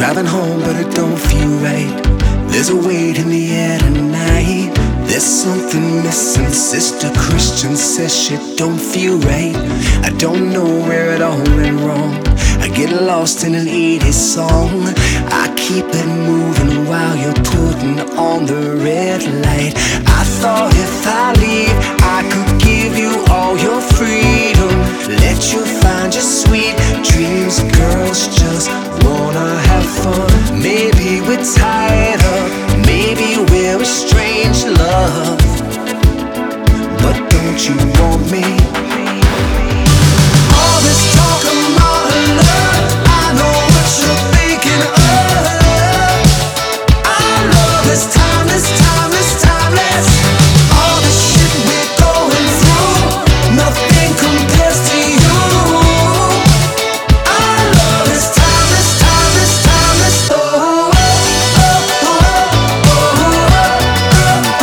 Driving home but it don't feel right. There's a weight in the air tonight. There's something missing. Sister Christian says shit don't feel right. I don't know where it all went wrong. I get lost in an 80s song. I keep it moving while you're putting on the red light. I thought if I leave I could give you all your freedom, let you find your sweet dreams. Girls just wanna have fun. Maybe we're tied up, maybe we're a strange love, but don't you want me? All this talk of modern love, I know what you're thinking of. Our love is timeless, timeless, timeless. All the shit we're going through, nothing compares to you. Our love is timeless, timeless, timeless. Oh, oh, oh, oh, oh, oh,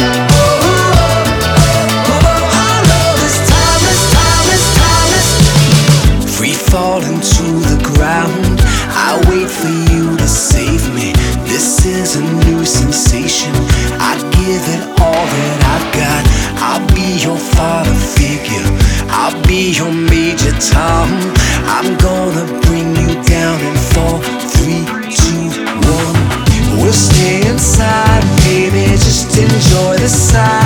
oh. Our love is timeless, timeless, timeless. Free falling to the ground, I wait for you to save me. This is a new sensation. I give it all that I've got. I'll be your father figure, I'll be your Major Tom. I'm gonna bring you down in 4, 3, 2, 1. We'll stay inside, baby, just enjoy the sight.